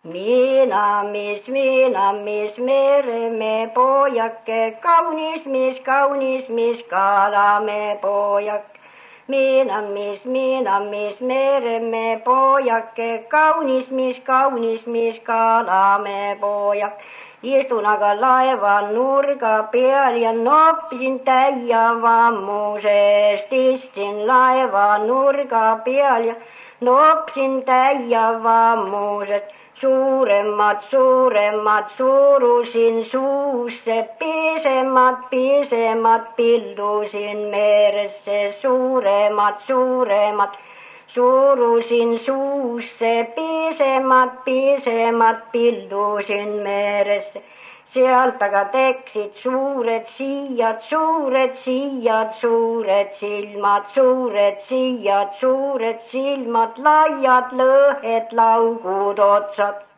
Miinamis meremme pojakke, kaunis mis kalamme pojak. Miinamis meremme pojakke, kaunis mis kalamme pojak. Istun aga laevan nurga peal ja noppisin täia vammusest. Istun laevan nurga peal ja noppisin täia vammusest. Suuremmat surusin suusse, pisemmat pildusin meresse. Suuremmat surusin suusse, pisemmat pildusin meresse. Sealt aga teksid suured siiad, suured silmad, laiad lõhed, laugud otsad.